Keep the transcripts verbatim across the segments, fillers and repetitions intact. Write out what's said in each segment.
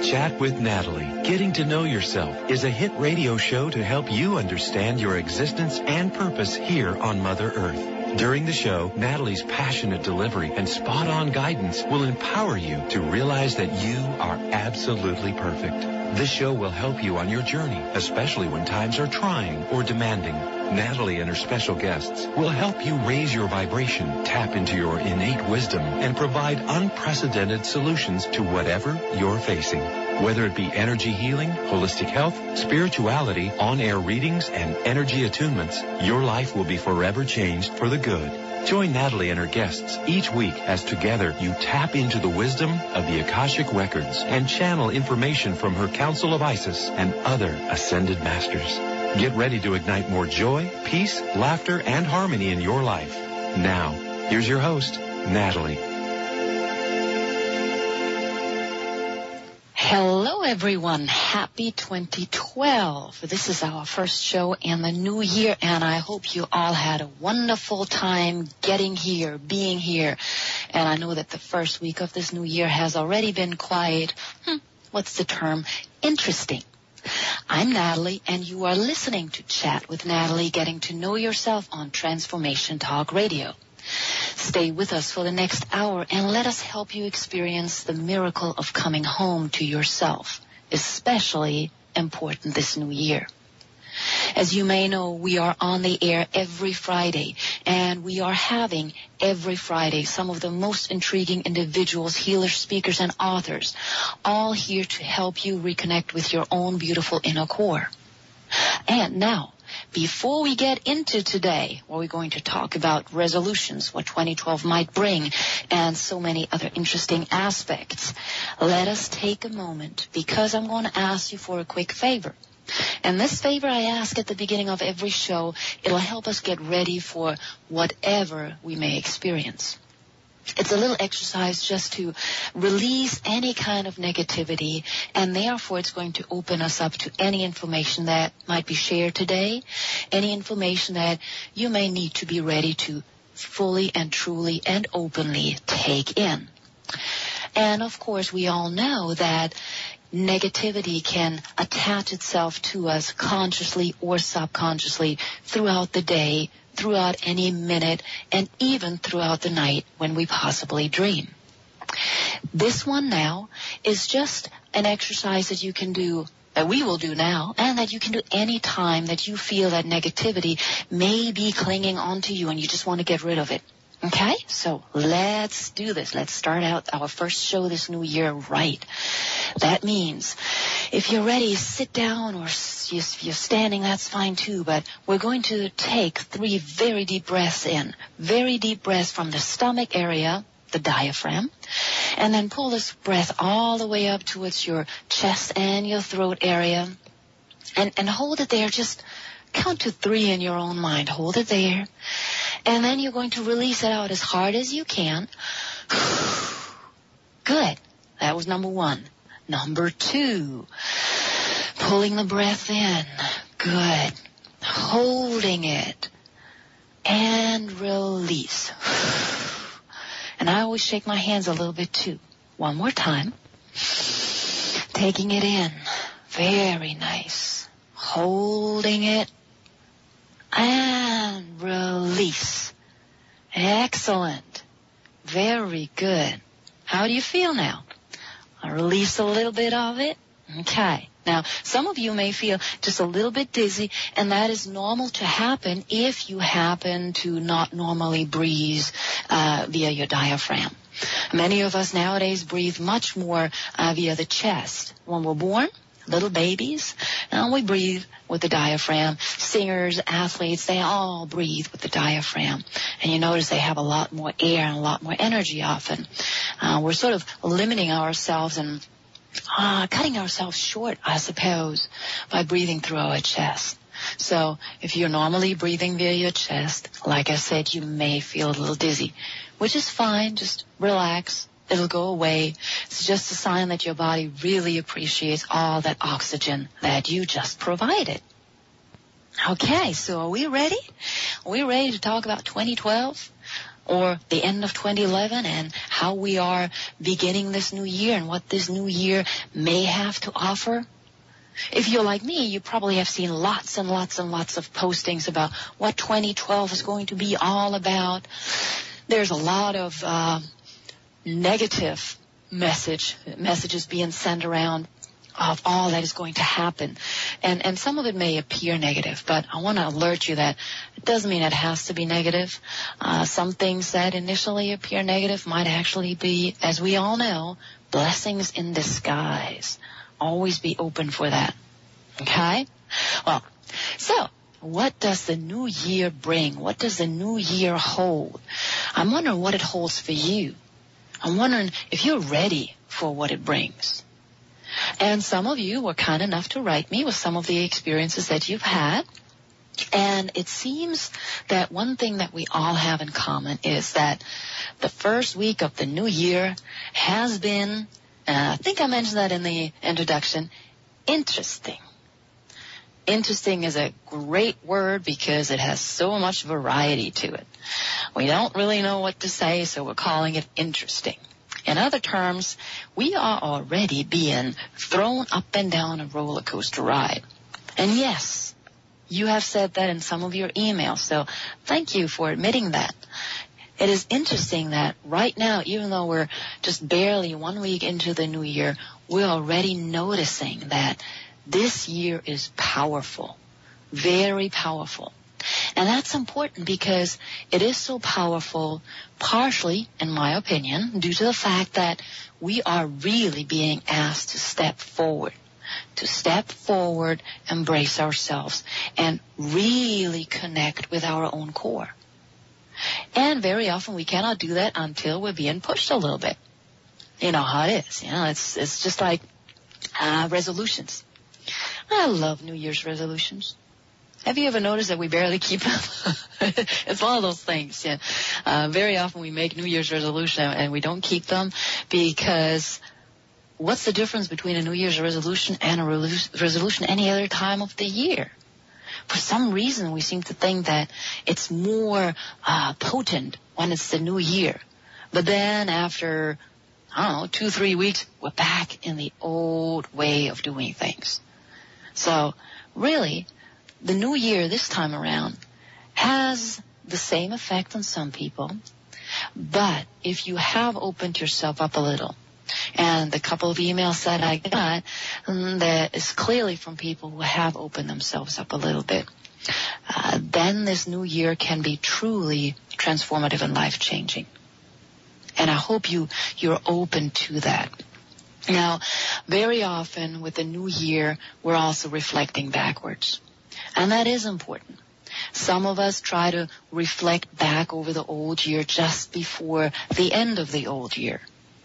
Chat with Natalie, Getting to Know Yourself, is a hit radio show to help you understand your existence and purpose here on Mother Earth. During the show, Natalie's passionate delivery and spot-on guidance will empower you to realize that you are absolutely perfect. This show will help you on your journey, especially when times are trying or demanding. Natalie and her special guests will help you raise your vibration, tap into your innate wisdom, and provide unprecedented solutions to whatever you're facing. Whether it be energy healing, holistic health, spirituality, on-air readings, and energy attunements, your life will be forever changed for the good. Join Natalie and her guests each week as together you tap into the wisdom of the Akashic Records and channel information from her Council of Isis and other ascended masters. Get ready to ignite more joy, peace, laughter, and harmony in your life. Now, here's your host, Natalie. Hello, everyone. Happy twenty twelve. This is our first show in the new year, and I hope you all had a wonderful time getting here, being here. And I know that the first week of this new year has already been quite, hmm, what's the term, interesting. I'm Natalie, and you are listening to Chat with Natalie, Getting to Know Yourself on Transformation Talk Radio. Stay with us for the next hour and let us help you experience the miracle of coming home to yourself, especially important this new year. As you may know, we are on the air every Friday, and we are having every Friday some of the most intriguing individuals, healers, speakers, and authors, all here to help you reconnect with your own beautiful inner core. And now, before we get into today, where we're going to talk about resolutions, what twenty twelve might bring, and so many other interesting aspects, let us take a moment, because I'm going to ask you for a quick favor. And this favor I ask at the beginning of every show, it'll help us get ready for whatever we may experience. It's a little exercise just to release any kind of negativity, and therefore it's going to open us up to any information that might be shared today, any information that you may need to be ready to fully and truly and openly take in. And of course, we all know that negativity can attach itself to us consciously or subconsciously throughout the day, throughout any minute, and even throughout the night when we possibly dream. This one now is just an exercise that you can do, that we will do now, and that you can do any time that you feel that negativity may be clinging onto you and you just want to get rid of it. Okay, so let's do this. Let's start out our first show this new year right. That means if you're ready, sit down, or if you're standing, that's fine too. But we're going to take three very deep breaths in. Very deep breaths from the stomach area, the diaphragm. And then pull this breath all the way up towards your chest and your throat area. And, and hold it there. Just count to three in your own mind. Hold it there. And then you're going to release it out as hard as you can. Good. That was number one. Number two, pulling the breath in. Good. Holding it. And release. And I always shake my hands a little bit too. One more time. Taking it in. Very nice. Holding it. And release. Excellent. Very good. How do you feel now? I release a little bit of it. Okay. Now, some of you may feel just a little bit dizzy, and that is normal to happen if you happen to not normally breathe uh, via your diaphragm. Many of us nowadays breathe much more uh, via the chest. When we're born, little babies, and we breathe with the diaphragm. Singers, athletes, they all breathe with the diaphragm. And you notice they have a lot more air and a lot more energy often. Uh, we're sort of limiting ourselves and uh, cutting ourselves short, I suppose, by breathing through our chest. So if you're normally breathing via your chest, like I said, you may feel a little dizzy, which is fine. Just relax. It'll go away. It's just a sign that your body really appreciates all that oxygen that you just provided. Okay, so are we ready? Are we ready to talk about twenty twelve? or the end of twenty eleven and how we are beginning this new year and what this new year may have to offer. If you're like me, you probably have seen lots and lots and lots of postings about what twenty twelve is going to be all about. There's a lot of uh, negative message messages being sent around of all that is going to happen. And and some of it may appear negative, but I want to alert you that it doesn't mean it has to be negative. Uh, some things that initially appear negative might actually be, as we all know, blessings in disguise. Always be open for that. Okay? Well, so what does the new year bring? What does the new year hold? I'm wondering what it holds for you. I'm wondering if you're ready for what it brings. And some of you were kind enough to write me with some of the experiences that you've had. And it seems that one thing that we all have in common is that the first week of the new year has been, uh, I think I mentioned that in the introduction, interesting. Interesting is a great word because it has so much variety to it. We don't really know what to say, so we're calling it interesting. In other terms, we are already being thrown up and down a roller coaster ride. And yes, you have said that in some of your emails, so thank you for admitting that. It is interesting that right now, even though we're just barely one week into the new year, we're already noticing that this year is powerful, very powerful. And that's important because it is so powerful, partially, in my opinion, due to the fact that we are really being asked to step forward, to step forward, embrace ourselves, and really connect with our own core. And very often we cannot do that until we're being pushed a little bit. You know how it is. You know, it's it's just like uh, resolutions. I love New Year's resolutions. Have you ever noticed that we barely keep them? It's one of those things. Yeah. Uh, very often we make New Year's resolution and we don't keep them because what's the difference between a New Year's resolution and a re- resolution any other time of the year? For some reason, we seem to think that it's more uh, potent when it's the new year. But then after, I don't know, two, three weeks, we're back in the old way of doing things. So really, the new year this time around has the same effect on some people, but if you have opened yourself up a little, and the couple of emails that I got, um, that is clearly from people who have opened themselves up a little bit, uh, then this new year can be truly transformative and life-changing. And I hope you, you're open to that. Now, very often with the new year, we're also reflecting backwards. And that is important. Some of us try to reflect back over the old year just before the end of the old year.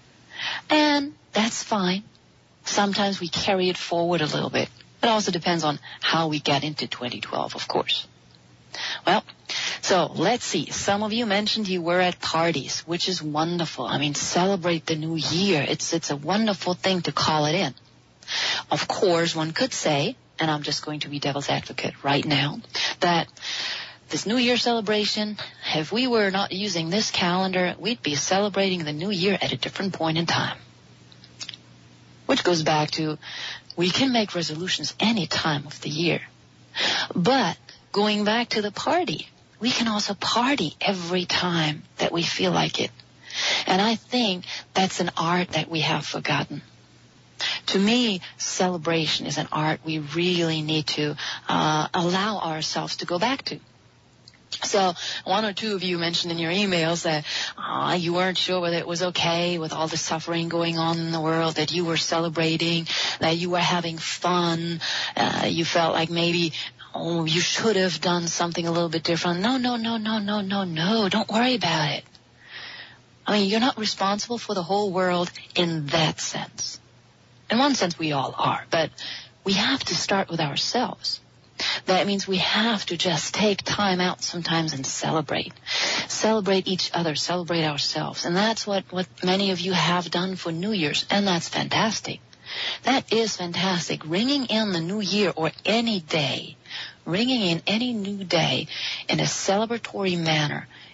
And that's fine. Sometimes we carry it forward a little bit. It also depends on how we get into twenty twelve, of course. Well, so let's see. Some of you mentioned you were at parties, which is wonderful. I mean, celebrate the new year. It's, it's a wonderful thing to call it in. Of course, one could say, and I'm just going to be devil's advocate right now, that this New Year celebration, if we were not using this calendar, we'd be celebrating the New Year at a different point in time. Which goes back to, we can make resolutions any time of the year. But going back to the party, we can also party every time that we feel like it. And I think that's an art that we have forgotten. To me, celebration is an art we really need to uh, allow ourselves to go back to. So one or two of you mentioned in your emails that uh, you weren't sure whether it was okay with all the suffering going on in the world, that you were celebrating, that you were having fun. Uh, you felt like maybe, oh, you should have done something a little bit different. No, no, no, no, no, no, no. Don't worry about it. I mean, you're not responsible for the whole world in that sense. In one sense, we all are, but we have to start with ourselves. That means we have to just take time out sometimes and celebrate. Celebrate each other, celebrate ourselves. And that's what, what many of you have done for New Year's, and that's fantastic. That is fantastic. Ringing in the new year or any day, ringing in any new day in a celebratory manner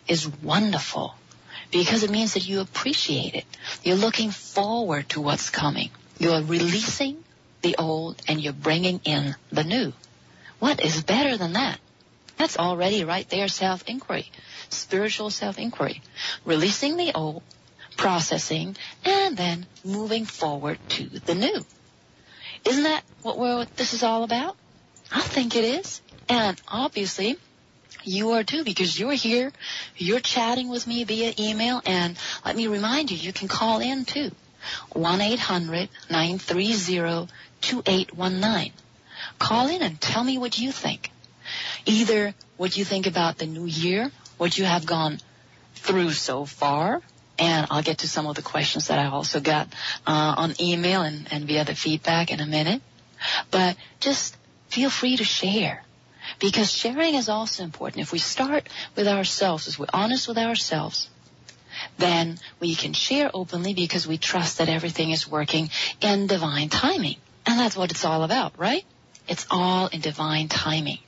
is wonderful because it means that you appreciate it. You're looking forward to what's coming. You're releasing the old and you're bringing in the new. What is better than that? That's already right there, self-inquiry, spiritual self-inquiry. Releasing the old, processing, and then moving forward to the new. Isn't that what we're, this is all about? I think it is. And obviously, you are too, because you're here, you're chatting with me via email, and let me remind you, you can call in too. one eight hundred nine three zero two eight one nine. Call in and tell me what you think. Either what you think about the new year, what you have gone through so far, and I'll get to some of the questions that I also got uh, on email and, and via the feedback in a minute. But just feel free to share, because sharing is also important. If we start with ourselves, if we're honest with ourselves, then we can share openly because we trust that everything is working in divine timing. And that's what it's all about, right? It's all in divine timing.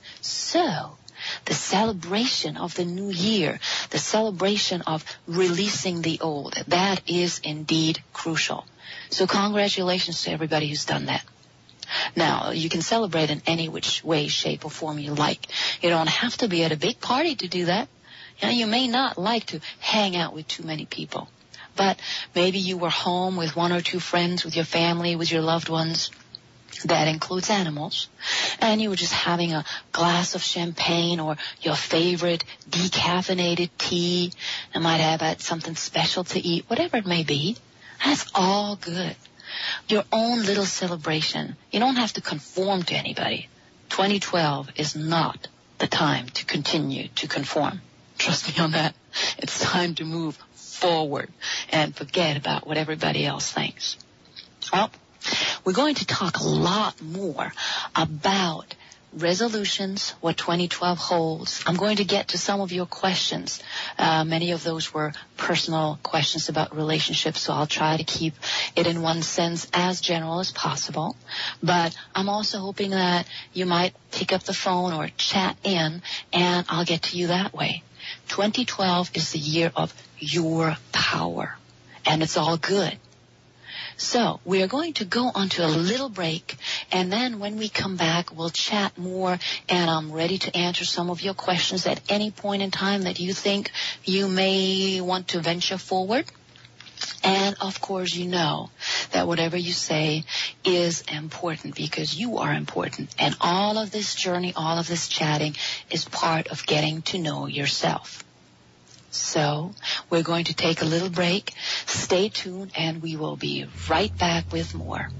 So, the celebration of the new year, the celebration of releasing the old, that is indeed crucial. So congratulations to everybody who's done that. Now, you can celebrate in any which way, shape, or form you like. You don't have to be at a big party to do that. You know, you may not like to hang out with too many people. But maybe you were home with one or two friends, with your family, with your loved ones. That includes animals. And you were just having a glass of champagne or your favorite decaffeinated tea. You might have had something special to eat, whatever it may be. That's all good. Your own little celebration. You don't have to conform to anybody. twenty twelve is not the time to continue to conform. Trust me on that. It's time to move forward and forget about what everybody else thinks. Well, we're going to talk a lot more about resolutions, what twenty twelve holds. I'm going to get to some of your questions. Uh, many of those were personal questions about relationships, so I'll try to keep it in one sense as general as possible. But I'm also hoping that you might pick up the phone or chat in, and I'll get to you that way. twenty twelve is the year of your power, and it's all good. So we are going to go on to a little break, and then when we come back, we'll chat more, and I'm ready to answer some of your questions at any point in time that you think you may want to venture forward. And, of course, you know that whatever you say is important because you are important. And all of this journey, all of this chatting is part of getting to know yourself. So we're going to take a little break. Stay tuned, and we will be right back with more.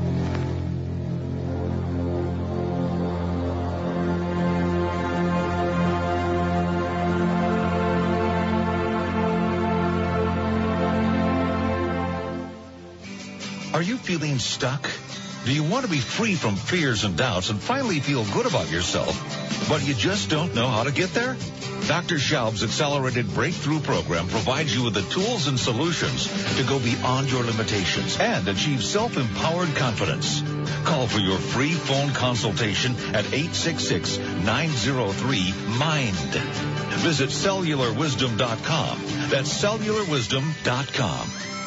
Are you feeling stuck? Do you want to be free from fears and doubts and finally feel good about yourself, but you just don't know how to get there? Doctor Schaub's Accelerated Breakthrough Program provides you with the tools and solutions to go beyond your limitations and achieve self-empowered confidence. Call for your free phone consultation at eight six six, nine zero three, MIND. Visit cellular wisdom dot com. That's cellular wisdom dot com.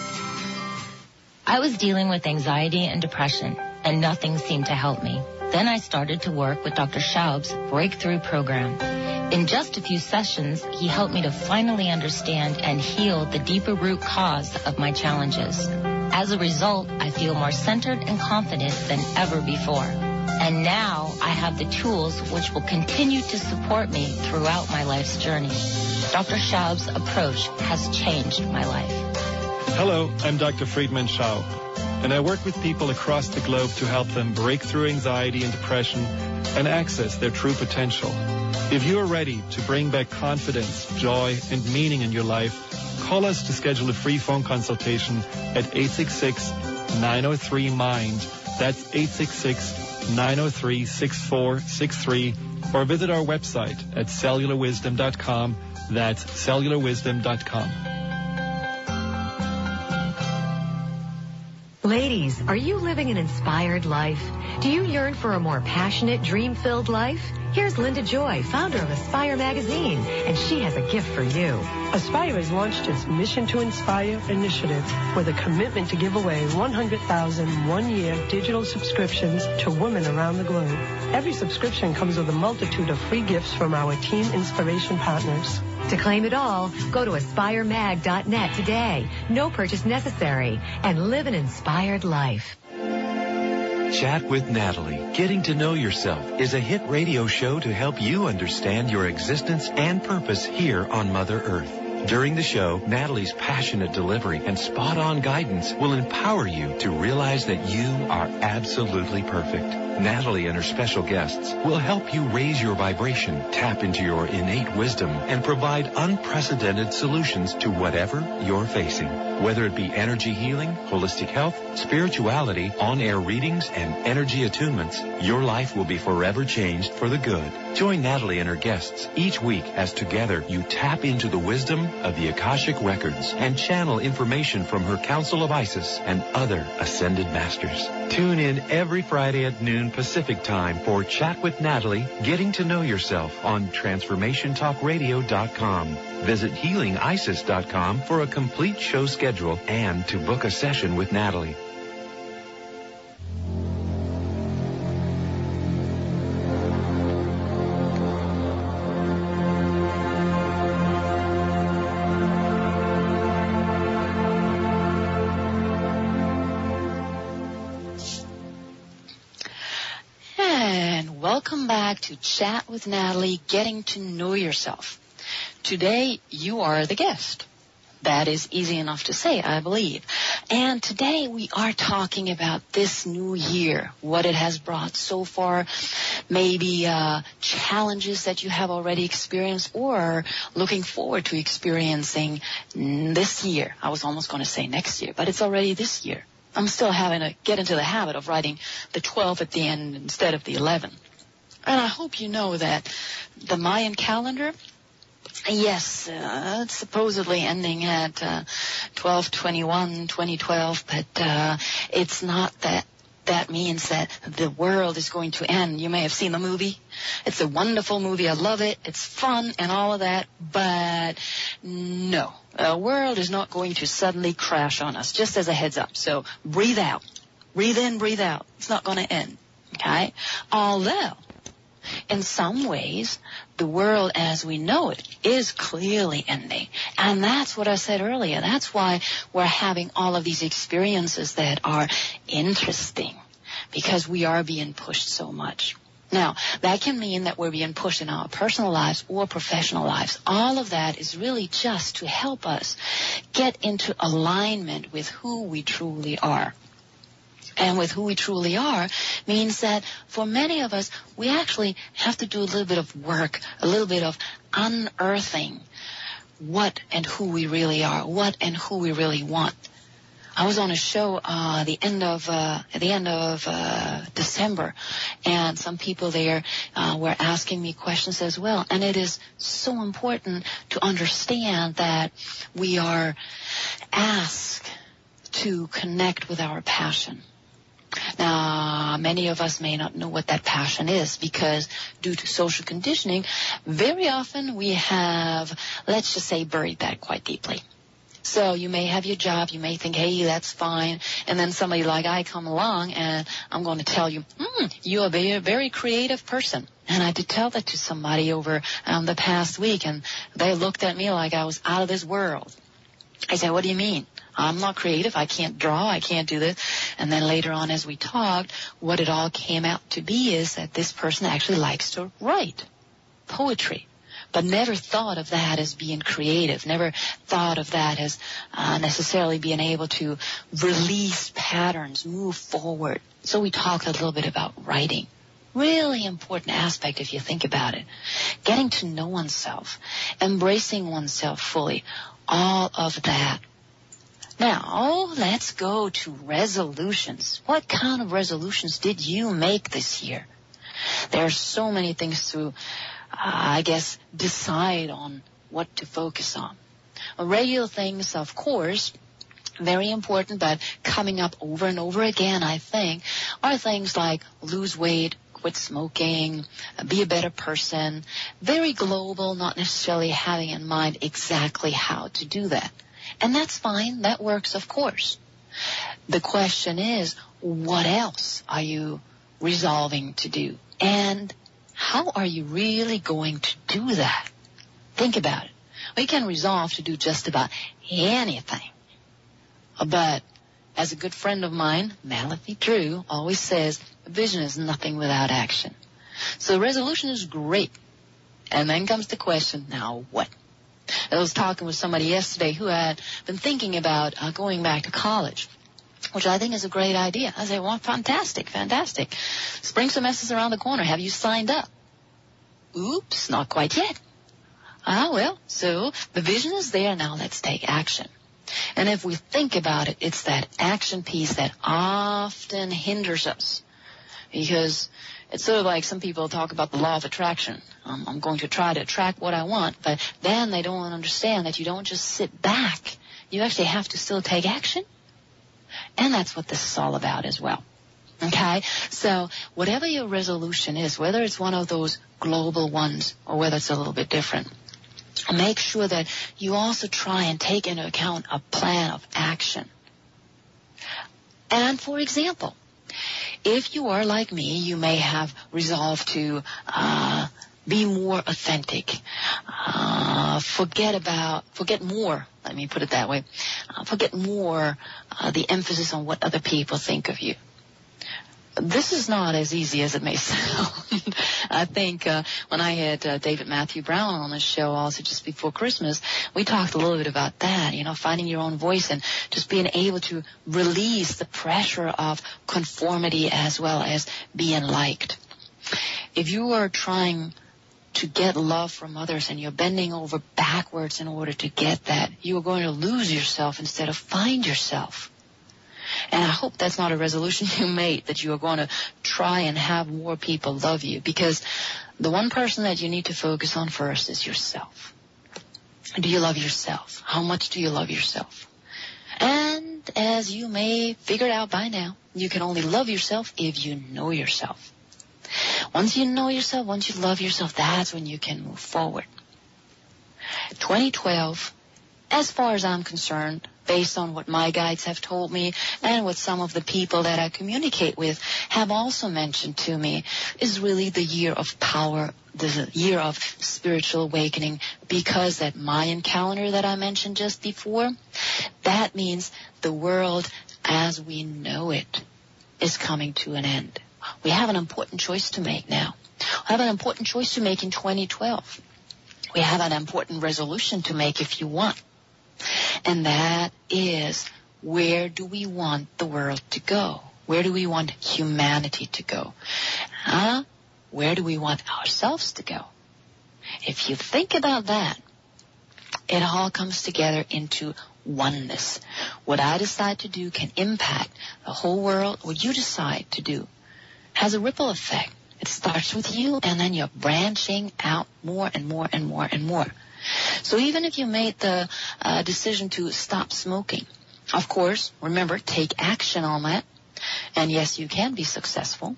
I was dealing with anxiety and depression, and nothing seemed to help me. Then I started to work with Doctor Schaub's Breakthrough Program. In just a few sessions, he helped me to finally understand and heal the deeper root cause of my challenges. As a result, I feel more centered and confident than ever before. And now I have the tools which will continue to support me throughout my life's journey. Doctor Schaub's approach has changed my life. Hello, I'm Doctor Friedman Schaub, and I work with people across the globe to help them break through anxiety and depression and access their true potential. If you are ready to bring back confidence, joy, and meaning in your life, call us to schedule a free phone consultation at eight six six, nine zero three, MIND. That's eight six six, nine zero three, six four six three, or visit our website at cellular wisdom dot com. That's cellular wisdom dot com. Ladies, are you living an inspired life? Do you yearn for a more passionate, dream-filled life? Here's Linda Joy, founder of Aspire Magazine, and she has a gift for you. Aspire has launched its Mission to Inspire initiative with a commitment to give away one hundred thousand one-year digital subscriptions to women around the globe. Every subscription comes with a multitude of free gifts from our Team Inspiration partners. To claim it all, go to aspire mag dot net today. No purchase necessary. And live an inspired life. Chat with Natalie. Getting to Know Yourself is a hit radio show to help you understand your existence and purpose here on Mother Earth. During the show, Natalie's passionate delivery and spot-on guidance will empower you to realize that you are absolutely perfect. Natalie and her special guests will help you raise your vibration, tap into your innate wisdom, and provide unprecedented solutions to whatever you're facing. Whether it be energy healing, holistic health, spirituality, on-air readings, and energy attunements, your life will be forever changed for the good. Join Natalie and her guests each week as together you tap into the wisdom of the Akashic Records and channel information from her Council of Isis and other ascended masters. Tune in every Friday at noon Pacific time for Chat with Natalie, Getting to Know Yourself on transformation talk radio dot com. Visit healing isis dot com for a complete show schedule and to book a session with Natalie. Welcome back to Chat with Natalie, Getting to Know Yourself. Today, you are the guest. That is easy enough to say, I believe. And today we are talking about this new year, what it has brought so far, maybe uh, challenges that you have already experienced or looking forward to experiencing this year. I was almost going to say next year, but it's already this year. I'm still having to get into the habit of writing the twelve at the end instead of the eleven. And I hope you know that the Mayan calendar, yes, uh, it's supposedly ending at uh, twelve twenty-one twenty twelve, but uh, it's not that. That means that the world is going to end. You may have seen the movie. It's a wonderful movie. I love it. It's fun and all of that. But no, the world is not going to suddenly crash on us, just as a heads up. So breathe out. Breathe in, breathe out. It's not going to end. Okay? Although, in some ways, the world as we know it is clearly ending. And that's what I said earlier. That's why we're having all of these experiences that are interesting, because we are being pushed so much. Now, that can mean that we're being pushed in our personal lives or professional lives. All of that is really just to help us get into alignment with who we truly are. And with who we truly are means that for many of us, we actually have to do a little bit of work, a little bit of unearthing what and who we really are, what and who we really want. I was on a show uh, the end of uh, at the end of uh, December, and some people there uh, were asking me questions as well. And it is so important to understand that we are asked to connect with our passion. Now, many of us may not know what that passion is because due to social conditioning, very often we have, let's just say, buried that quite deeply. So you may have your job, you may think, hey, that's fine, and then somebody like I come along and I'm going to tell you, hmm, you're a very, very creative person. And I did tell that to somebody over um, the past week, and they looked at me like I was out of this world. I said, what do you mean? I'm not creative. I can't draw. I can't do this. And then later on as we talked, what it all came out to be is that this person actually likes to write poetry, but never thought of that as being creative, never thought of that as uh, necessarily being able to release patterns, move forward. So we talked a little bit about writing. Really important aspect if you think about it. Getting to know oneself, embracing oneself fully, all of that. Now, let's go to resolutions. What kind of resolutions did you make this year? There are so many things to, uh, I guess, decide on what to focus on. Well, regular things, of course, very important, but coming up over and over again, I think, are things like lose weight, quit smoking, be a better person. Very global, not necessarily having in mind exactly how to do that. And that's fine. That works, of course. The question is, what else are you resolving to do? And how are you really going to do that? Think about it. We can resolve to do just about anything. But as a good friend of mine, Malachi Drew, always says, vision is nothing without action. So resolution is great. And then comes the question, now what? I was talking with somebody yesterday who had been thinking about uh, going back to college, which I think is a great idea. I say, well, fantastic, fantastic. Spring semester's around the corner. Have you signed up? Oops, not quite yet. Ah, well, so the vision is there. Now let's take action. And if we think about it, it's that action piece that often hinders us. Because it's sort of like some people talk about the law of attraction. Um, I'm going to try to attract what I want, but then they don't understand that you don't just sit back. You actually have to still take action. And that's what this is all about as well. Okay? So whatever your resolution is, whether it's one of those global ones or whether it's a little bit different, make sure that you also try and take into account a plan of action. And for example, if you are like me, you may have resolved to uh, be more authentic. Uh, forget about, forget more, let me put it that way. Uh, forget more uh, the emphasis on what other people think of you. This is not as easy as it may sound. I think uh, when I had uh, David Matthew Brown on the show also just before Christmas, we talked a little bit about that, you know, finding your own voice and just being able to release the pressure of conformity as well as being liked. If you are trying to get love from others and you're bending over backwards in order to get that, you are going to lose yourself instead of find yourself. And I hope that's not a resolution you made, that you are going to try and have more people love you, because the one person that you need to focus on first is yourself. Do you love yourself? How much do you love yourself? And as you may figure it out by now, you can only love yourself if you know yourself. Once you know yourself, once you love yourself, that's when you can move forward. twenty twelve, as far as I'm concerned, based on what my guides have told me and what some of the people that I communicate with have also mentioned to me, is really the year of power, the year of spiritual awakening, because that Mayan calendar that I mentioned just before, that means the world as we know it is coming to an end. We have an important choice to make now. We have an important choice to make in twenty twelve. We have an important resolution to make if you want. And that is, where do we want the world to go? Where do we want humanity to go? Huh? Where do we want ourselves to go? If you think about that, it all comes together into oneness. What I decide to do can impact the whole world. What you decide to do has a ripple effect. It starts with you, and then you're branching out more and more and more and more. So even if you made the uh, decision to stop smoking, of course, remember, take action on that. And yes, you can be successful.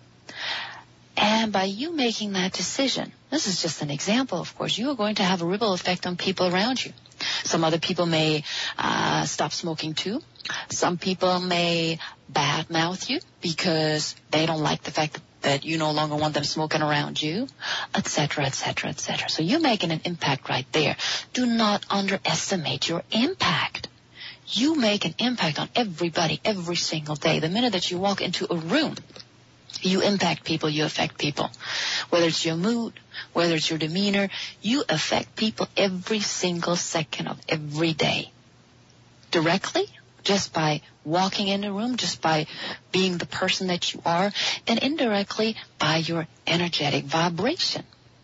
And by you making that decision, this is just an example, of course, you are going to have a ripple effect on people around you. Some other people may uh, stop smoking too. Some people may badmouth you because they don't like the fact that that you no longer want them smoking around you, et cetera, et cetera, et cetera. So you're making an impact right there. Do not underestimate your impact. You make an impact on everybody every single day. The minute that you walk into a room, you impact people, you affect people. Whether it's your mood, whether it's your demeanor, you affect people every single second of every day. Directly, just by walking in a room, just by being the person that you are, and indirectly by your energetic vibration.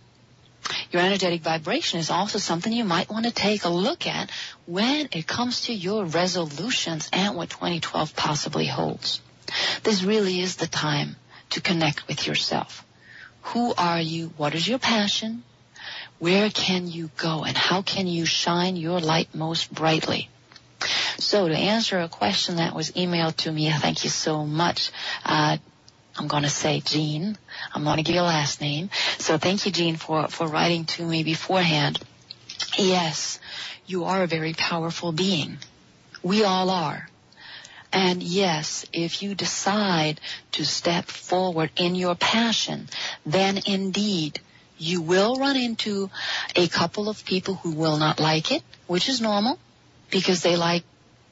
Your energetic vibration is also something you might want to take a look at when it comes to your resolutions and what twenty twelve possibly holds. This really is the time to connect with yourself. Who are you? What is your passion? Where can you go? And how can you shine your light most brightly? So to answer a question that was emailed to me, thank you so much. Uh, I'm going to say Jean. I'm going to give you a last name. So thank you, Jean, for, for writing to me beforehand. Yes, you are a very powerful being. We all are. And yes, if you decide to step forward in your passion, then indeed you will run into a couple of people who will not like it, which is normal, because they like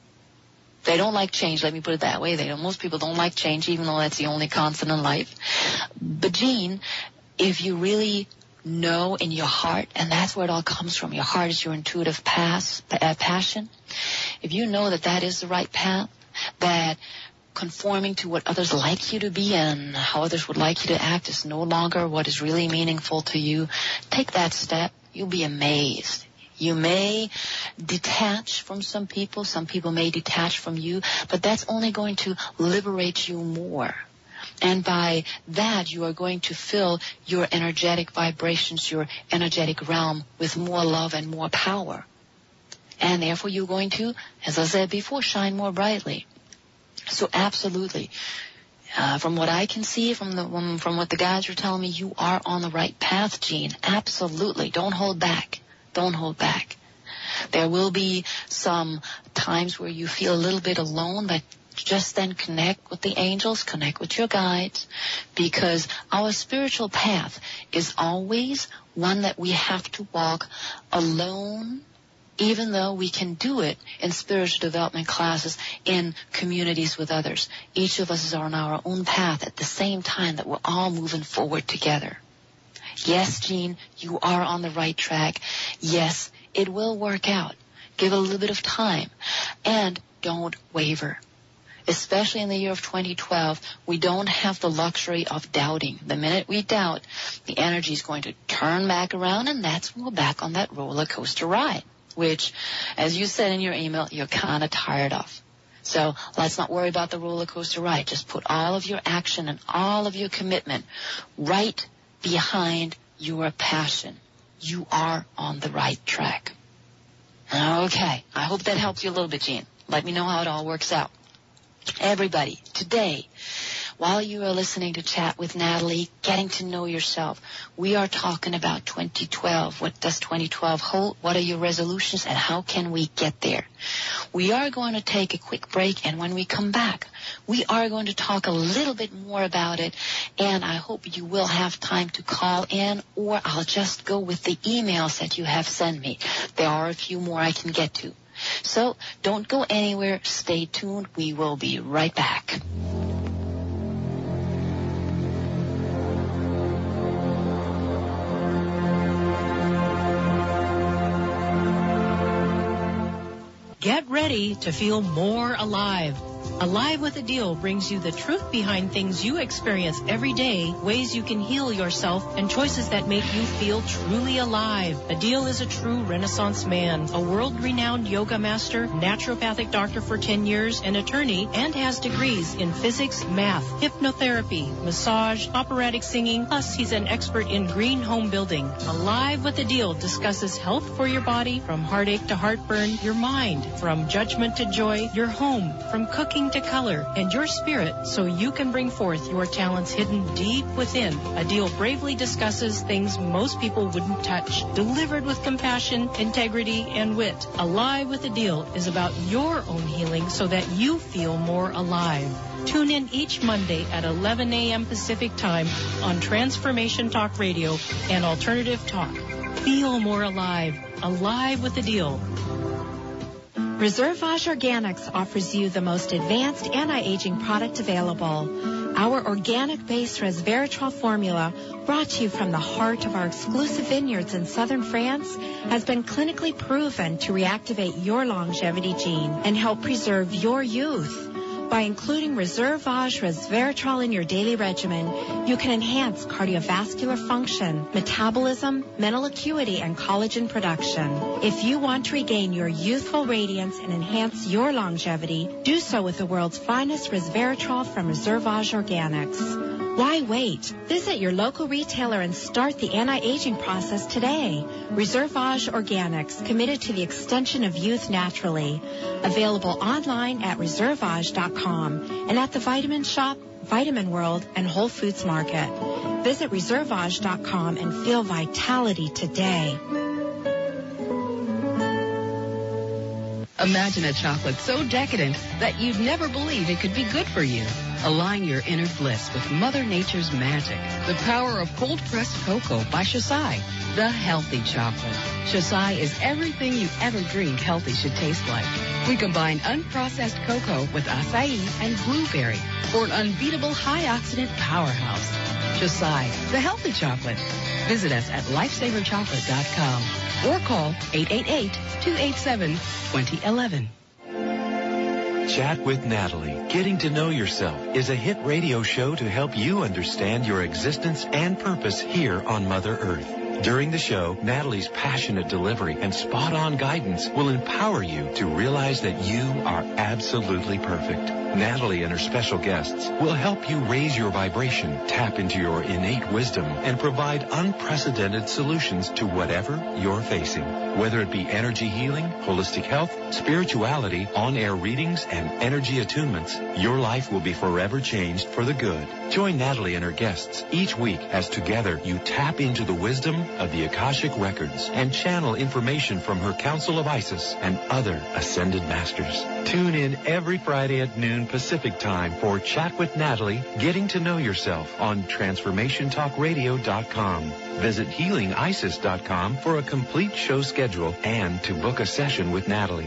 They don't like change, let me put it that way. They don't, most people don't like change, even though that's the only constant in life. But, Jean, if you really know in your heart, and that's where it all comes from, your heart is your intuitive pass, uh, passion. If you know that that is the right path, that conforming to what others like you to be and how others would like you to act is no longer what is really meaningful to you, take that step. You'll be amazed. You may detach from some people. Some people may detach from you, but that's only going to liberate you more. And by that, you are going to fill your energetic vibrations, your energetic realm with more love and more power. And therefore, you're going to, as I said before, shine more brightly. So absolutely, uh, from what I can see, from the um, from what the guys are telling me, you are on the right path, Jean. Absolutely. Don't hold back. Don't hold back. There will be some times where you feel a little bit alone, but just then connect with the angels, connect with your guides, because our spiritual path is always one that we have to walk alone, even though we can do it in spiritual development classes in communities with others. Each of us is on our own path at the same time that we're all moving forward together. Yes, Jean, you are on the right track. Yes, it will work out. Give it a little bit of time. And don't waver. Especially in the year of twenty twelve, we don't have the luxury of doubting. The minute we doubt, the energy is going to turn back around, and that's when we're back on that roller coaster ride, which, as you said in your email, you're kind of tired of. So let's not worry about the roller coaster ride. Just put all of your action and all of your commitment right behind your passion. You are on the right track. Okay. I hope that helps you a little bit, Jean. Let me know how it all works out. Everybody, today, while you are listening to Chat with Natalie, getting to know yourself, we are talking about twenty twelve. What does twenty twelve hold? What are your resolutions, and how can we get there? We are going to take a quick break, and when we come back, we are going to talk a little bit more about it, and I hope you will have time to call in, or I'll just go with the emails that you have sent me. There are a few more I can get to. So don't go anywhere. Stay tuned. We will be right back. Get ready to feel more alive. Alive with a Deal brings you the truth behind things you experience every day, ways you can heal yourself, and choices that make you feel truly alive. A Deal is a true Renaissance man, a world-renowned yoga master, naturopathic doctor for ten years, an attorney, and has degrees in physics, math, hypnotherapy, massage, operatic singing, plus he's an expert in green home building. Alive with a Deal discusses health for your body, from heartache to heartburn, your mind, from judgment to joy, your home, from cooking to color, and your spirit, so you can bring forth your talents hidden deep within. A Deal bravely discusses things most people wouldn't touch, delivered with compassion, integrity, and wit. Alive with a Deal is about your own healing so that you feel more alive. Tune in each Monday at eleven a.m. Pacific Time on Transformation Talk Radio and Alternative Talk. Feel more alive. Alive with a Deal. Reservage Organics offers you the most advanced anti-aging product available. Our organic-based resveratrol formula, brought to you from the heart of our exclusive vineyards in southern France, has been clinically proven to reactivate your longevity gene and help preserve your youth. By including Reservage resveratrol in your daily regimen, you can enhance cardiovascular function, metabolism, mental acuity, and collagen production. If you want to regain your youthful radiance and enhance your longevity, do so with the world's finest resveratrol from Reservage Organics. Why wait? Visit your local retailer and start the anti-aging process today. Reservage Organics, committed to the extension of youth naturally. Available online at reservage dot com and at the Vitamin Shop, Vitamin World, and Whole Foods Market. Visit reservage dot com and feel vitality today. Imagine a chocolate so decadent that you'd never believe it could be good for you. Align your inner bliss with Mother Nature's magic. The power of cold-pressed cocoa by Shasai, the healthy chocolate. Shasai is everything you ever dreamed healthy should taste like. We combine unprocessed cocoa with acai and blueberry for an unbeatable high-oxidant powerhouse. Shasai, the healthy chocolate. Visit us at lifesaver chocolate dot com or call eight eight eight, two eight seven, two zero one one. Chat with Natalie, Getting to Know Yourself, is a hit radio show to help you understand your existence and purpose here on Mother Earth. During the show, Natalie's passionate delivery and spot-on guidance will empower you to realize that you are absolutely perfect. Natalie and her special guests will help you raise your vibration, tap into your innate wisdom, and provide unprecedented solutions to whatever you're facing. Whether it be energy healing, holistic health, spirituality, on-air readings, and energy attunements, your life will be forever changed for the good. Join Natalie and her guests each week as together you tap into the wisdom of the Akashic Records and channel information from her Council of Isis and other ascended masters. Tune in every Friday at noon Pacific Time for Chat with Natalie, Getting to Know Yourself on transformation talk radio dot com. Visit healing isis dot com for a complete show schedule and to book a session with Natalie.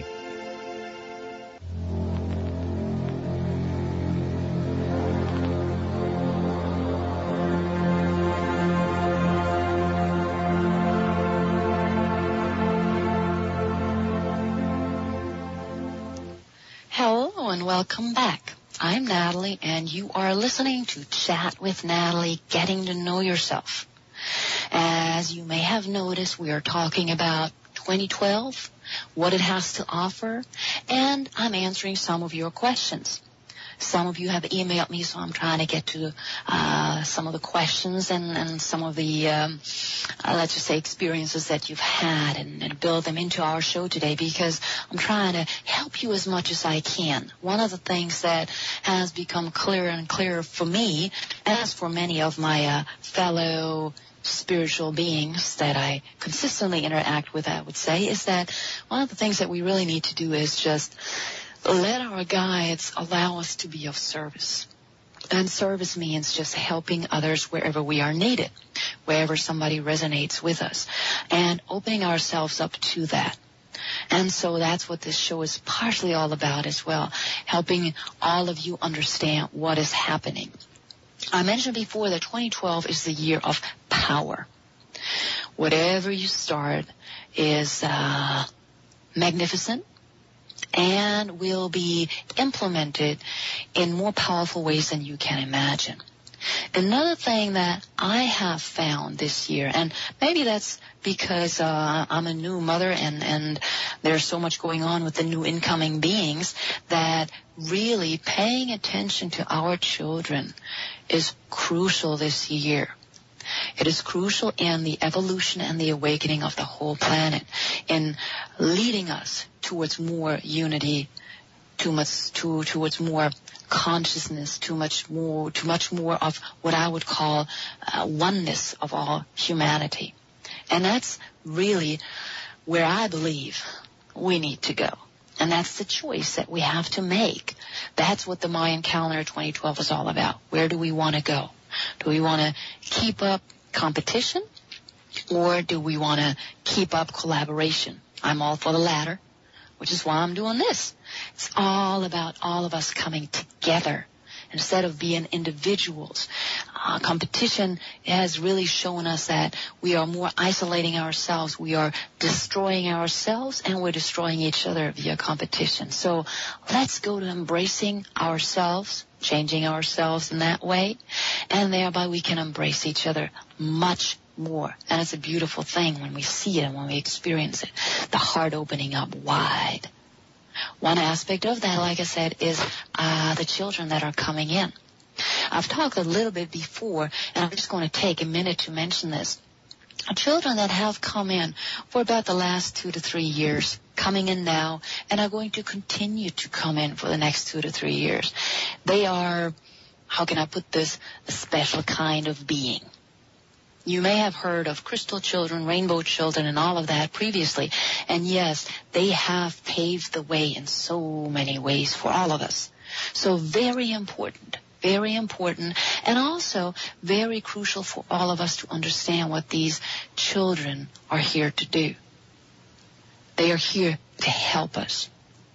Welcome back. I'm Natalie, and you are listening to Chat with Natalie, Getting to Know Yourself. As you may have noticed, we are talking about twenty twelve, what it has to offer, and I'm answering some of your questions. Some of you have emailed me, so I'm trying to get to uh, some of the questions and, and some of the, um, uh, let's just say, experiences that you've had and, and build them into our show today, because I'm trying to help you as much as I can. One of the things that has become clearer and clearer for me, as for many of my uh, fellow spiritual beings that I consistently interact with, I would say, is that one of the things that we really need to do is just let our guides allow us to be of service. And service means just helping others wherever we are needed, wherever somebody resonates with us, and opening ourselves up to that. And so that's what this show is partially all about as well, helping all of you understand what is happening. I mentioned before that twenty twelve is the year of power. Whatever you start is uh, magnificent, and will be implemented in more powerful ways than you can imagine. Another thing that I have found this year, and maybe that's because uh, I'm a new mother and, and there's so much going on with the new incoming beings, that really paying attention to our children is crucial this year. It is crucial in the evolution and the awakening of the whole planet, in leading us towards more unity, too much to, towards more consciousness, too much more, too much more of what I would call uh, oneness of all humanity. And that's really where I believe we need to go. And that's the choice that we have to make. That's what the Mayan calendar twenty twelve is all about. Where do we want to go? Do we want to keep up competition, or do we want to keep up collaboration? I'm all for the latter, which is why I'm doing this. It's all about all of us coming together instead of being individuals. Uh, competition has really shown us that we are more isolating ourselves. We are destroying ourselves, and we're destroying each other via competition. So let's go to embracing ourselves, changing ourselves in that way, and thereby we can embrace each other much more. And it's a beautiful thing when we see it and when we experience it. The heart opening up wide. One aspect of that, like I said, is uh, the children that are coming in. I've talked a little bit before, and I'm just going to take a minute to mention this. children that have come in for about the last two to three years, coming in now, and are going to continue to come in for the next two to three years. They are, how can I put this, a special kind of being. You may have heard of crystal children, rainbow children, and all of that previously. And yes, they have paved the way in so many ways for all of us. So very important, very important, and also very crucial for all of us to understand what these children are here to do. They are here to help us.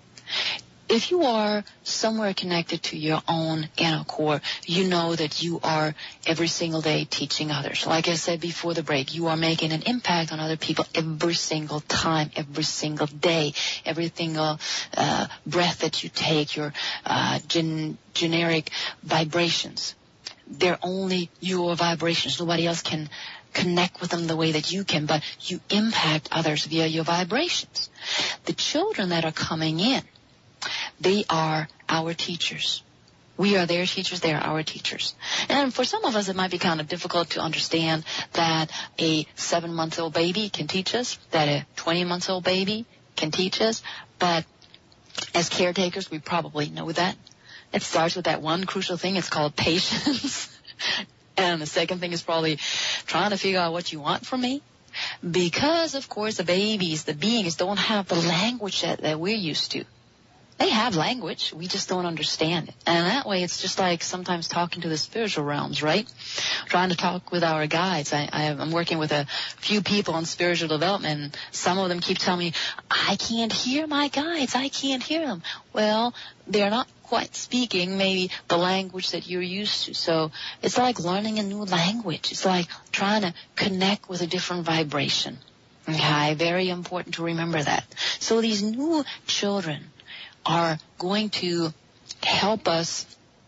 If you are somewhere connected to your own inner core, you know that you are every single day teaching others. Like I said before the break, you are making an impact on other people every single time, every single day, every single uh, breath that you take, your uh, gen- generic vibrations. They're only your vibrations. Nobody else can connect with them the way that you can, but you impact others via your vibrations. The children that are coming in, they are our teachers. We are their teachers. They are our teachers. And for some of us, it might be kind of difficult to understand that a seven-month-old baby can teach us, that a twenty-month-old baby can teach us. But as caretakers, we probably know that. It starts with that one crucial thing. It's called patience. And the second thing is probably trying to figure out what you want from me. Because, of course, the babies, the beings, don't have the language that, that we're used to. They have language. We just don't understand it. And that way, it's just like sometimes talking to the spiritual realms, right? Trying to talk with our guides. I, I, I'm working with a few people on spiritual development, and some of them keep telling me, I can't hear my guides. I can't hear them. Well, they're not quite speaking maybe the language that you're used to. So it's like learning a new language. It's like trying to connect with a different vibration. Okay? Very important to remember that. So these new children are going to help us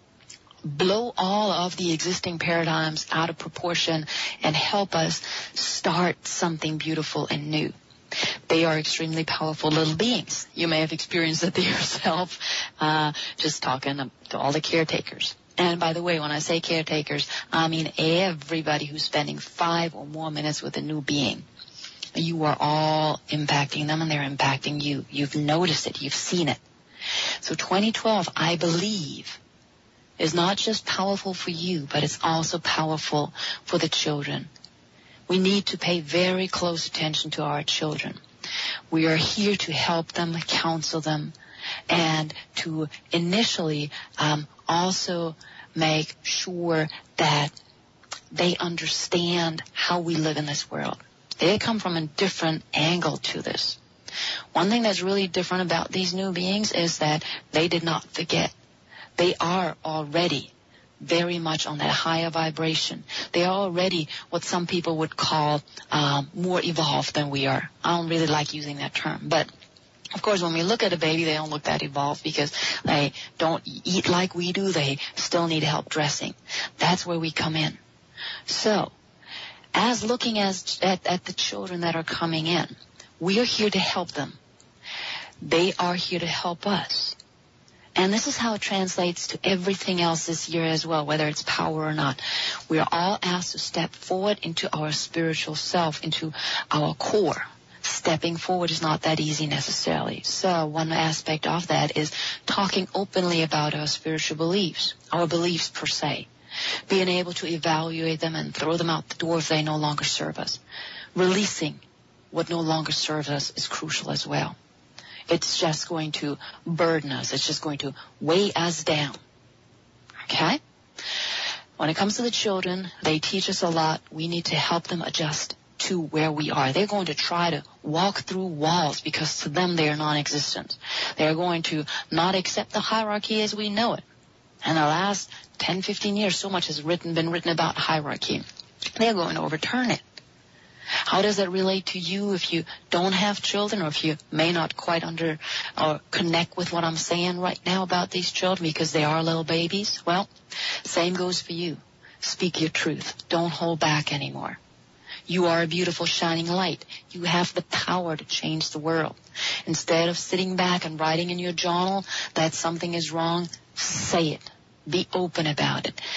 blow all of the existing paradigms out of proportion and help us start something beautiful and new. They are extremely powerful little beings. You may have experienced it yourself, uh, just talking to all the caretakers. And by the way, when I say caretakers, I mean everybody who's spending five or more minutes with a new being. You are all impacting them, and they're impacting you. You've noticed it. You've seen it. So twenty twelve, I believe, is not just powerful for you, but it's also powerful for the children. We need to pay very close attention to our children. We are here to help them, counsel them, and to initially um, also make sure that they understand how we live in this world. They come from a different angle to this. One thing that's really different about these new beings is that they did not forget. They are already very much on that higher vibration. They are already what some people would call um, more evolved than we are. I don't really like using that term. But, of course, when we look at a baby, they don't look that evolved because they don't eat like we do. They still need help dressing. That's where we come in. So, as looking as, at, at the children that are coming in, we are here to help them. They are here to help us. And this is how it translates to everything else this year as well, whether it's power or not. We are all asked to step forward into our spiritual self, into our core. Stepping forward is not that easy necessarily. So one aspect of that is talking openly about our spiritual beliefs, our beliefs per se. Being able to evaluate them and throw them out the door if they no longer serve us. Releasing what no longer serves us is crucial as well. It's just going to burden us. It's just going to weigh us down. Okay? When it comes to the children, they teach us a lot. We need to help them adjust to where we are. They're going to try to walk through walls because to them they are non-existent. They're going to not accept the hierarchy as we know it. In the last ten, fifteen years, so much has written, been written about hierarchy. They're going to overturn it. How does that relate to you if you don't have children, or if you may not quite under or connect with what I'm saying right now about these children because they are little babies? Well, same goes for you. Speak your truth. Don't hold back anymore. You are a beautiful shining light. You have the power to change the world. Instead of sitting back and writing in your journal that something is wrong, say it. Be open about it.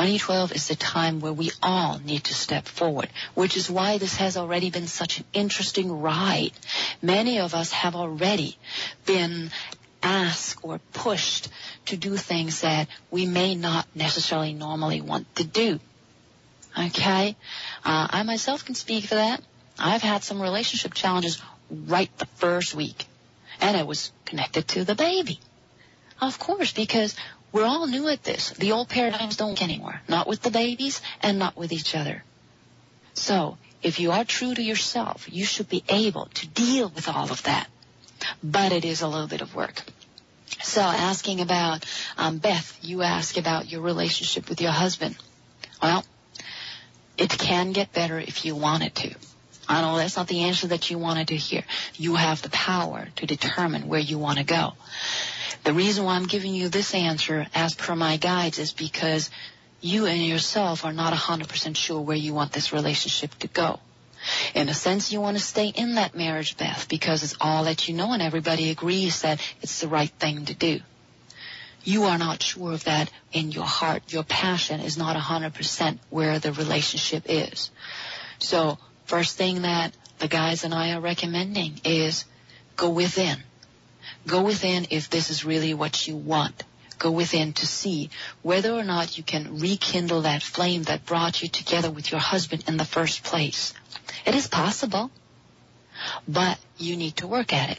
twenty twelve is the time where we all need to step forward, which is why this has already been such an interesting ride. Many of us have already been asked or pushed to do things that we may not necessarily normally want to do. Okay? Uh, I myself can speak for that. I've had some relationship challenges right the first week, and it was connected to the baby. Of course, because we're all new at this. The old paradigms don't work anymore, not with the babies and not with each other. So if you are true to yourself, you should be able to deal with all of that. But it is a little bit of work. So asking about, um, Beth, you asked about your relationship with your husband. Well, it can get better if you want it to. I know that's not the answer that you wanted to hear. You have the power to determine where you want to go. The reason why I'm giving you this answer as per my guides is because you and yourself are not one hundred percent sure where you want this relationship to go. In a sense, you want to stay in that marriage, Beth, because it's all that you know and everybody agrees that it's the right thing to do. You are not sure of that in your heart. Your passion is not one hundred percent where the relationship is. So first thing that the guys and I are recommending is go within. Go within if this is really what you want. Go within to see whether or not you can rekindle that flame that brought you together with your husband in the first place. It is possible, but you need to work at it.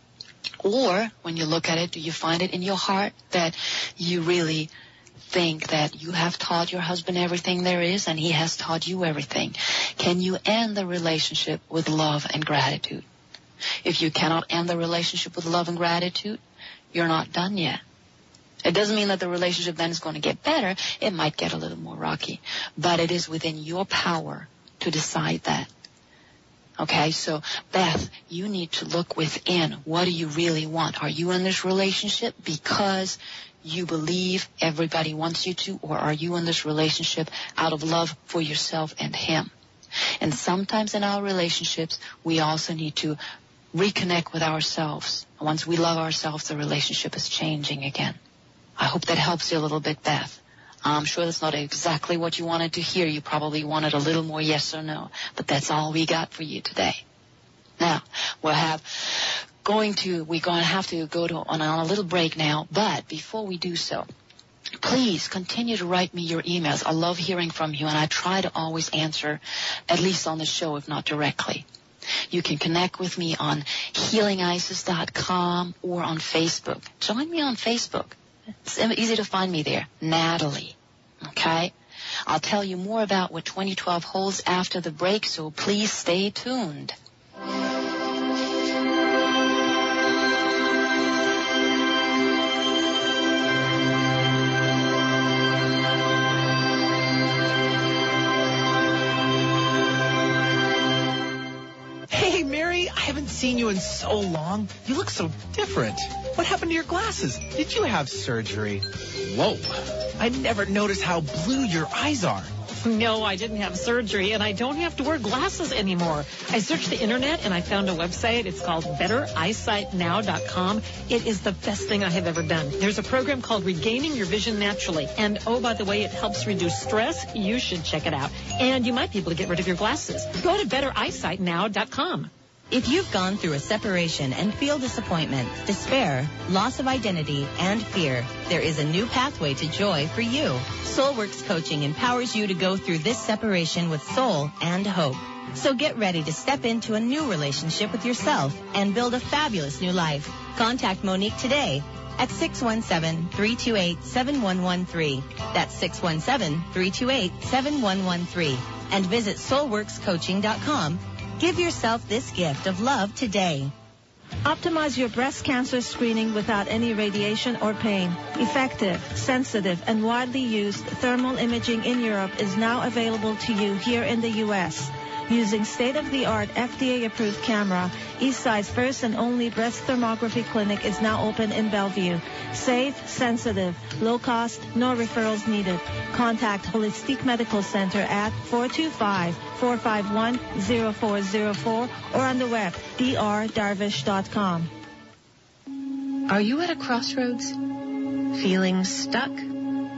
Or when you look at it, do you find it in your heart that you really think that you have taught your husband everything there is and he has taught you everything? Can you end the relationship with love and gratitude? If you cannot end the relationship with love and gratitude, you're not done yet. It doesn't mean that the relationship then is going to get better. It might get a little more rocky, but it is within your power to decide that. Okay, so Beth, you need to look within. What do you really want? Are you in this relationship because you believe everybody wants you to, or are you in this relationship out of love for yourself and him? And sometimes in our relationships, we also need to reconnect with ourselves. Once we love ourselves, the relationship is changing again. I hope that helps you a little bit, Beth. I'm sure that's not exactly what you wanted to hear. You probably wanted a little more yes or no, but that's all we got for you today. Now, we'll have going to, we're going to have to go to on, on a little break now, but before we do so, please continue to write me your emails. I love hearing from you, and I try to always answer, at least on the show, if not directly. You can connect with me on healing isis dot com or on Facebook. Join me on Facebook. It's easy to find me there. Natalie. Okay? I'll tell you more about what twenty twelve holds after the break, so please stay tuned. Hey, Mary, I haven't seen you in so long. You look so different. What happened to your glasses? Did you have surgery? Whoa. I never noticed how blue your eyes are. No, I didn't have surgery, and I don't have to wear glasses anymore. I searched the internet, and I found a website. It's called better eyesight now dot com. It is the best thing I have ever done. There's a program called Regaining Your Vision Naturally. And, oh, by the way, it helps reduce stress. You should check it out. And you might be able to get rid of your glasses. Go to better eyesight now dot com. If you've gone through a separation and feel disappointment, despair, loss of identity, and fear, there is a new pathway to joy for you. Soulworks Coaching empowers you to go through this separation with soul and hope. So get ready to step into a new relationship with yourself and build a fabulous new life. Contact Monique today at six one seven, three two eight, seven one one three. That's six one seven, three two eight, seven one one three. And visit soul works coaching dot com. Give yourself this gift of love today. Optimize your breast cancer screening without any radiation or pain. Effective, sensitive, and widely used thermal imaging in Europe is now available to you here in the U S Using state-of-the-art F D A-approved camera, Eastside's first and only breast thermography clinic is now open in Bellevue. Safe, sensitive, low cost, no referrals needed. Contact Holistic Medical Center at four two five, four five one, zero four zero four or on the web, d r darvish dot com. Are you at a crossroads? Feeling stuck?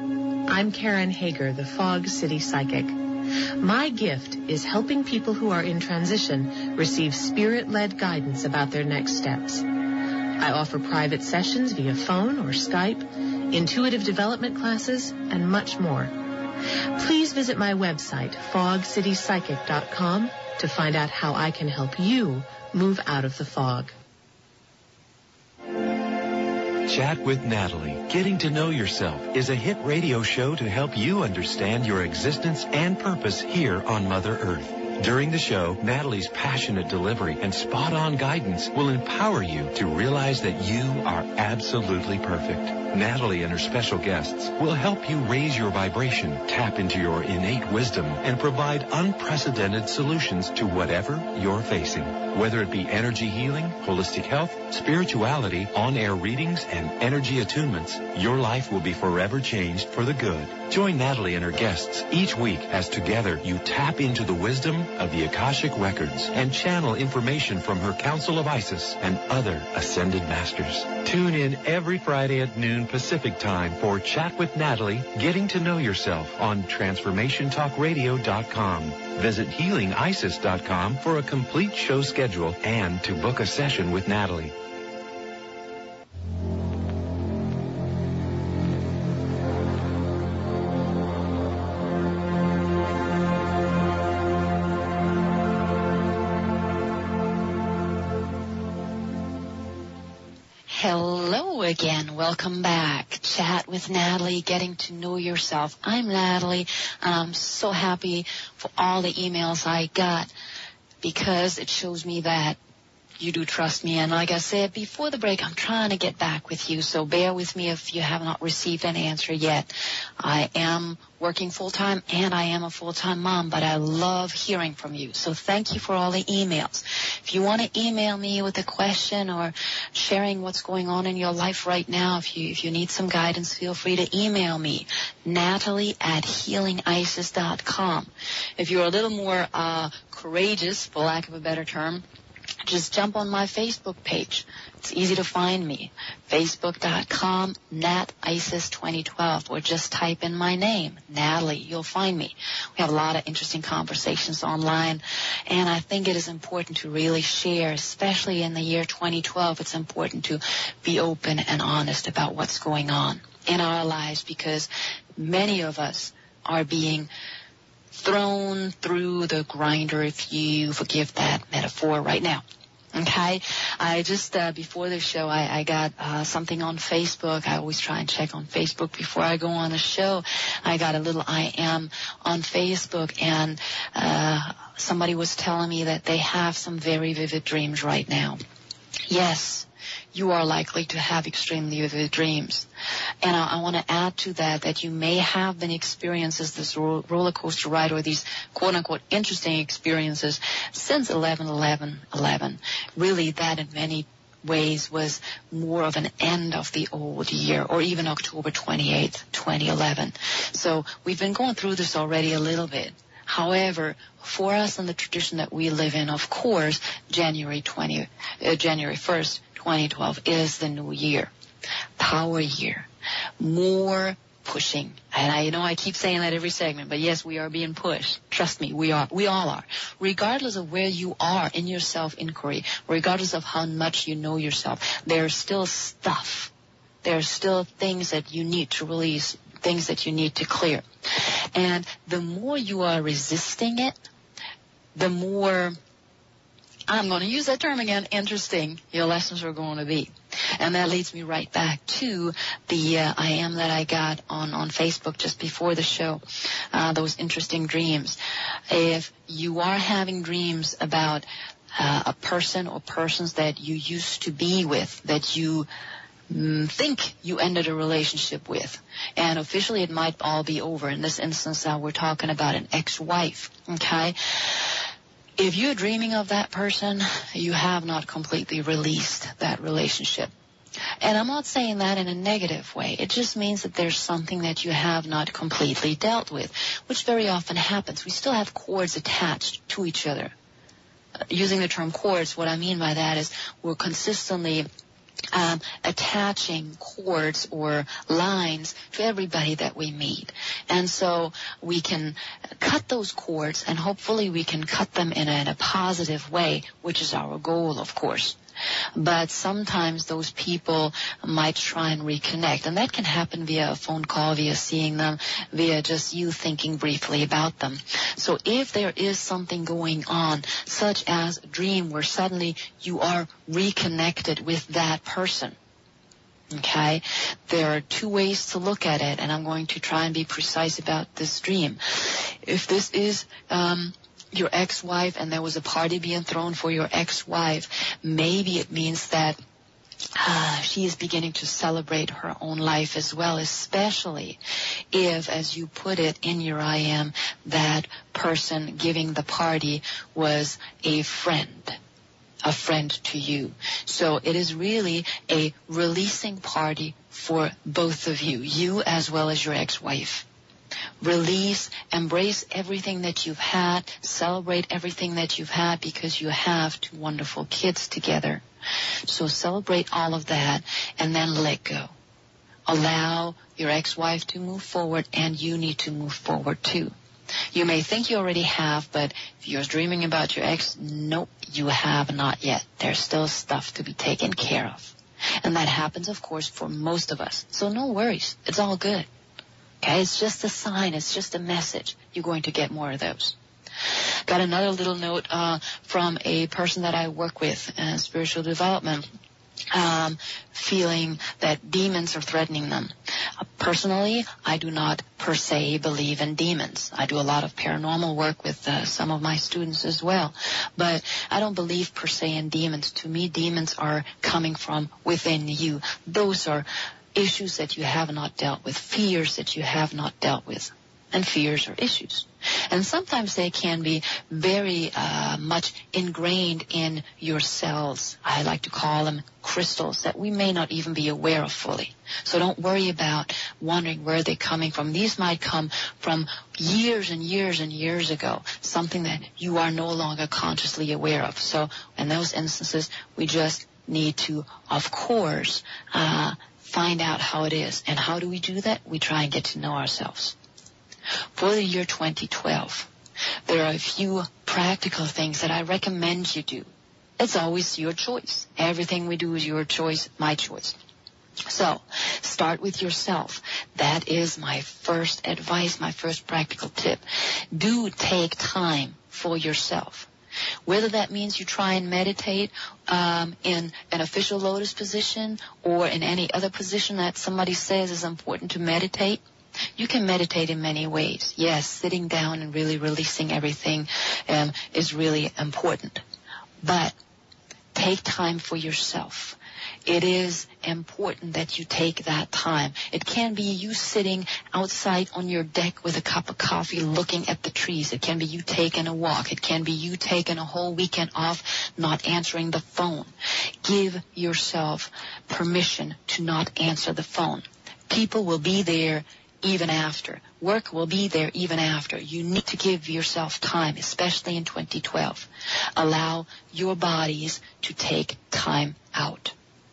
I'm Karen Hager, the Fog City Psychic. My gift is helping people who are in transition receive spirit-led guidance about their next steps. I offer private sessions via phone or Skype, intuitive development classes, and much more. Please visit my website, fog city psychic dot com, to find out how I can help you move out of the fog. Chat with Natalie, Getting to Know Yourself, is a hit radio show to help you understand your existence and purpose here on Mother Earth. During the show, Natalie's passionate delivery and spot-on guidance will empower you to realize that you are absolutely perfect. Natalie and her special guests will help you raise your vibration, tap into your innate wisdom, and provide unprecedented solutions to whatever you're facing. Whether it be energy healing, holistic health, spirituality, on-air readings, and energy attunements, your life will be forever changed for the good. Join Natalie and her guests each week as together you tap into the wisdom of the Akashic Records and channel information from her Council of Isis and other ascended masters. Tune in every Friday at noon Pacific Time for Chat with Natalie, Getting to Know Yourself on transformation talk radio dot com. Visit healing isis dot com for a complete show schedule and to book a session with Natalie. Hello again. Welcome back. Chat with Natalie, Getting to Know Yourself. I'm Natalie, and I'm so happy for all the emails I got because it shows me that you do trust me. And like I said before the break, I'm trying to get back with you, so bear with me if you have not received an answer yet. I am working full-time, and I am a full-time mom, but I love hearing from you. So thank you for all the emails. If you want to email me with a question or sharing what's going on in your life right now, if you if you need some guidance, feel free to email me, Natalie at healing isis dot com. If you're a little more uh, courageous, for lack of a better term, just jump on my Facebook page. It's easy to find me. Facebook dot com, Nat Isis twenty twelve, or just type in my name, Natalie. You'll find me. We have a lot of interesting conversations online, and I think it is important to really share, especially in the year twenty twelve. It's important to be open and honest about what's going on in our lives, because many of us are being thrown through the grinder, if you forgive that metaphor right now. Okay, I just, uh, before the show, I, I got uh, something on Facebook. I always try and check on Facebook before I go on the show. I got a little I am on Facebook, and uh, somebody was telling me that they have some very vivid dreams right now. Yes, you are likely to have extremely vivid dreams. And I, I want to add to that that you may have been experiencing this ro- roller coaster ride, or these quote-unquote interesting experiences since eleven eleven eleven. Really, that in many ways was more of an end of the old year, or even October twenty-eighth, twenty eleven. So we've been going through this already a little bit. However, for us in the tradition that we live in, of course, January twentieth, uh, January first, twenty twelve is the new year, power year, more pushing. And I know I keep saying that every segment, but yes, we are being pushed. Trust me, we are. We all are. Regardless of where you are in your self-inquiry, regardless of how much you know yourself, there's still stuff. There's still things that you need to release, things that you need to clear. And the more you are resisting it, the more, I'm going to use that term again, interesting your lessons are going to be. And that leads me right back to the uh, I am that I got on, on Facebook just before the show, uh, those interesting dreams. If you are having dreams about uh, a person or persons that you used to be with, that you mm, think you ended a relationship with, and officially it might all be over. In this instance, uh, we're talking about an ex-wife, okay? If you're dreaming of that person, you have not completely released that relationship. And I'm not saying that in a negative way. It just means that there's something that you have not completely dealt with, which very often happens. We still have cords attached to each other. Uh, using the term cords, what I mean by that is we're consistently Um, attaching cords or lines to everybody that we meet. And so we can cut those cords, and hopefully we can cut them in a, in a positive way, which is our goal, of course. But sometimes those people might try and reconnect, and that can happen via a phone call, via seeing them, via just you thinking briefly about them. So if there is something going on, such as a dream where suddenly you are reconnected with that person, okay, there are two ways to look at it, and I'm going to try and be precise about this dream. If this is um your ex-wife and there was a party being thrown for your ex-wife, maybe it means that uh, she is beginning to celebrate her own life as well, especially if, as you put it in your I am, that person giving the party was a friend. A friend to you. So it is really a releasing party for both of you, you as well as your ex-wife. Release, embrace everything that you've had, celebrate everything that you've had, because you have two wonderful kids together. So celebrate all of that and then let go. Allow your ex-wife to move forward, and you need to move forward too. You may think you already have, but if you're dreaming about your ex, nope, you have not yet. There's still stuff to be taken care of. And that happens, of course, for most of us. So no worries. It's all good. Okay, it's just a sign. It's just a message. You're going to get more of those. Got another little note uh, from a person that I work with in spiritual development, um, feeling that demons are threatening them. Uh, personally, I do not per se believe in demons. I do a lot of paranormal work with uh, some of my students as well. But I don't believe per se in demons. To me, demons are coming from within you. Those are issues that you have not dealt with, fears that you have not dealt with. And fears are issues. And sometimes they can be very uh, much ingrained in your cells. I like to call them crystals that we may not even be aware of fully. So don't worry about wondering where they're coming from. These might come from years and years and years ago, something that you are no longer consciously aware of. So in those instances, we just need to, of course, uh, find out how it is. And how do we do that? We try and get to know ourselves. For the year twenty twelve, there are a few practical things that I recommend you do. It's always your choice. Everything we do is your choice, my choice. So, start with yourself. That is my first advice, my first practical tip. Do take time for yourself. Whether that means you try and meditate um, in an official lotus position or in any other position that somebody says is important to meditate, you can meditate in many ways. Yes, sitting down and really releasing everything um, is really important. But take time for yourself. It is important that you take that time. It can be you sitting outside on your deck with a cup of coffee looking at the trees. It can be you taking a walk. It can be you taking a whole weekend off, not answering the phone. Give yourself permission to not answer the phone. People will be there even after. Work will be there even after. You need to give yourself time, especially in twenty twelve. Allow your bodies to take time out.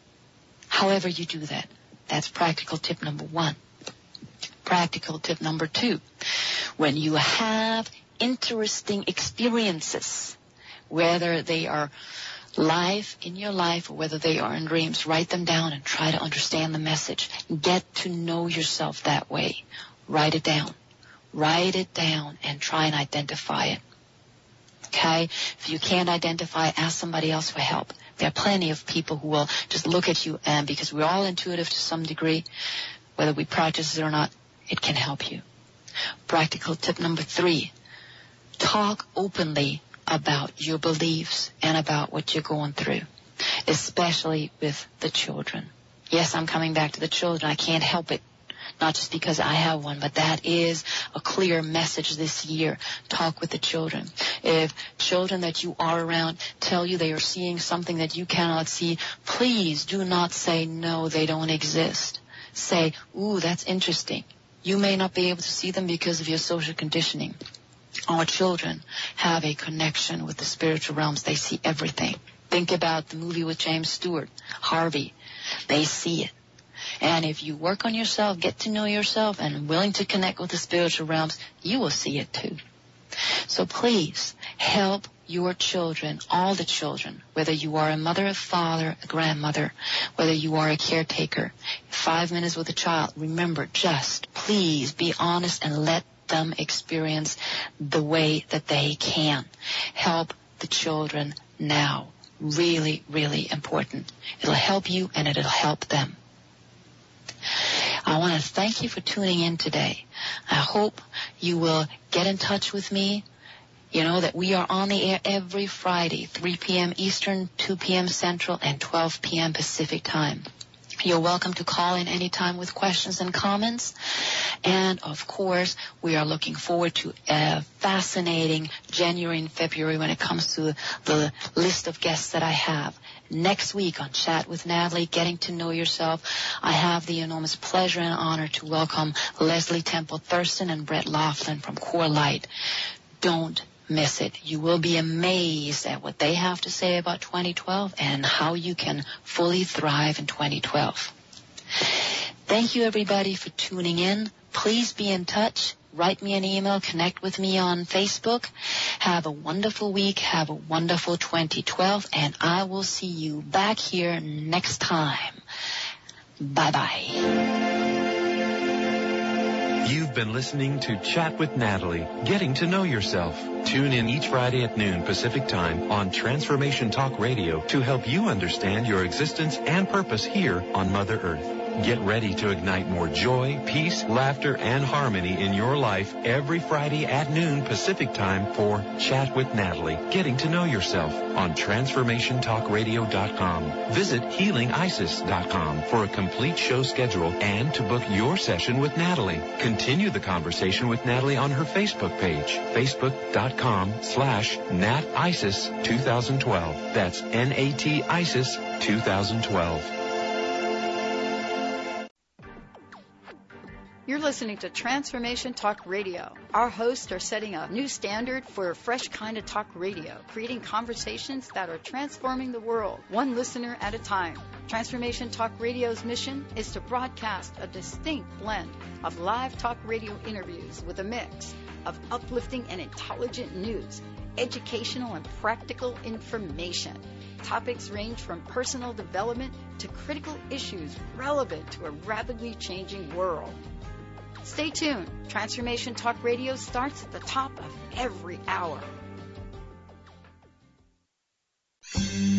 However you do that, that's practical tip number one. Practical tip number two, when you have interesting experiences, whether they are live in your life or whether they are in dreams, write them down and try to understand the message. Get to know yourself that way. Write it down. Write it down and try and identify it. Okay? If you can't identify it, ask somebody else for help. There are plenty of people who will just look at you, and because we're all intuitive to some degree, whether we practice it or not, it can help you. Practical tip number three, talk openly about your beliefs and about what you're going through, especially with the children. Yes, I'm coming back to the children. I can't help it. Not just because I have one, but that is a clear message this year. Talk with the children. If children that you are around tell you they are seeing something that you cannot see, please do not say, no, they don't exist. Say, ooh, that's interesting. You may not be able to see them because of your social conditioning. Our children have a connection with the spiritual realms. They see everything. Think about the movie with James Stewart, Harvey. They see it. And if you work on yourself, get to know yourself, and willing to connect with the spiritual realms, you will see it too. So please help your children, all the children, whether you are a mother, a father, a grandmother, whether you are a caretaker, five minutes with a child, remember, just please be honest and let them experience the way that they can. Help the children now. Really, really important. It'll help you and it'll help them. I want to thank you for tuning in today. I hope you will get in touch with me. You know that we are on the air every Friday, three p.m. Eastern, two p.m. Central, and twelve p.m. Pacific time. You're welcome to call in anytime with questions and comments. And, of course, we are looking forward to a fascinating January and February when it comes to the list of guests that I have. Next week on Chat with Natalie, Getting to Know Yourself, I have the enormous pleasure and honor to welcome Leslie Temple Thurston and Brett Laughlin from Core Light. Don't miss it. You will be amazed at what they have to say about twenty twelve and how you can fully thrive in twenty twelve. Thank you, everybody, for tuning in. Please be in touch. Write me an email. Connect with me on Facebook. Have a wonderful week. Have a wonderful twenty twelve. And I will see you back here next time. Bye-bye. You've been listening to Chat with Natalie, Getting to Know Yourself. Tune in each Friday at noon Pacific Time on Transformation Talk Radio to help you understand your existence and purpose here on Mother Earth. Get ready to ignite more joy, peace, laughter, and harmony in your life every Friday at noon Pacific Time for Chat with Natalie, Getting to Know Yourself on Transformation Talk Radio dot com. Visit Healing Isis dot com for a complete show schedule and to book your session with Natalie. Continue the conversation with Natalie on her Facebook page, Facebook.com slash Nat Isis 2012. That's N A T Isis twenty twelve. You're listening to Transformation Talk Radio. Our hosts are setting a new standard for a fresh kind of talk radio, creating conversations that are transforming the world, one listener at a time. Transformation Talk Radio's mission is to broadcast a distinct blend of live talk radio interviews with a mix of uplifting and intelligent news, educational and practical information. Topics range from personal development to critical issues relevant to a rapidly changing world. Stay tuned. Transformation Talk Radio starts at the top of every hour.